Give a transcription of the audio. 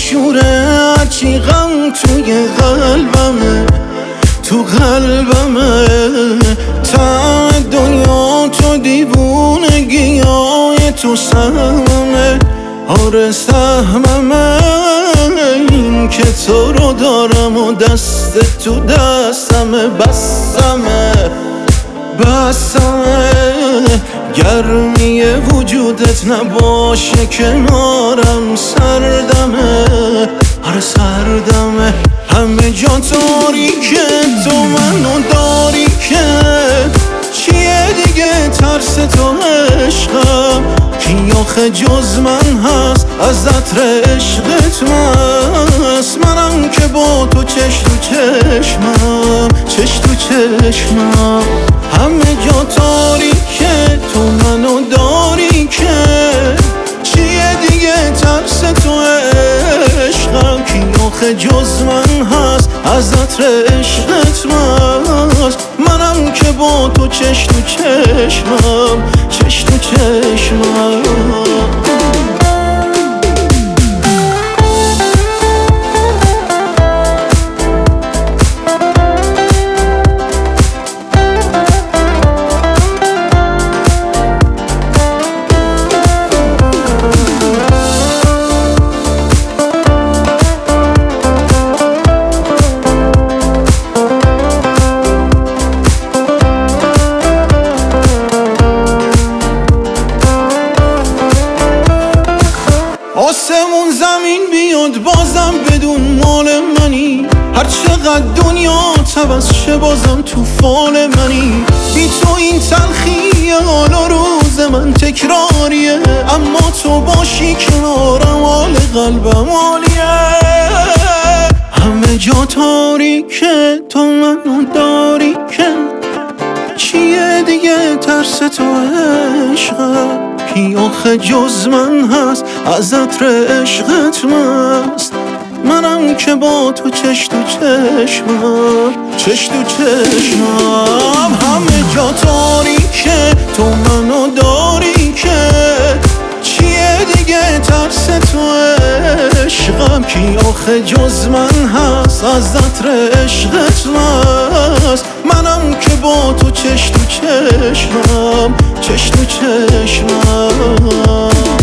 بیشوره هرچی غم توی قلبمه، تو قلبمه. تا دنیا تو دیوونگی های تو سهممه، آره سهممه. این که تو رو دارم و دست تو دستمه، بسمه بسمه. گرمی وجودت نباشه کنارم، سردمه آره سردمه. همه جا تاریکه، تو منو داری که چیه دیگه ترس تو عشقم؟ کی آخه جز من هست از عطر عشقت مست؟ منم که با تو چش تو چشمم، چش تو چشمم. همه جا تاریکه، تو منو داری که چیه دیگه ترس تو عشقم؟ کی آخه جز من هست از عطر عشقت مست؟ منم که با تو چش تو چشمم، چش تو چشمم. آسمون زمین بیاد بازم بدون مال منی، هر چقدر دنیا عوض شه بازم تو فال منی. بی تو این تلخیه، حالا روز من تکراریه، اما تو باشی کنارم حال قلبم عالیه. همه جا تاریکه، تو منو داری که چیه دیگه ترس تو عشقم؟ کی آخه جز من هست از عطر عشقت مست؟ منم که با تو چش تو چشمم، چش تو چشمم. همه جا تاریکه، تو منو داری که چیه دیگه ترس تو عشقم؟ کی آخه جز من هست از عطر عشقت مست؟ منم که با تو چش تو چشمم، چش تو چشمم.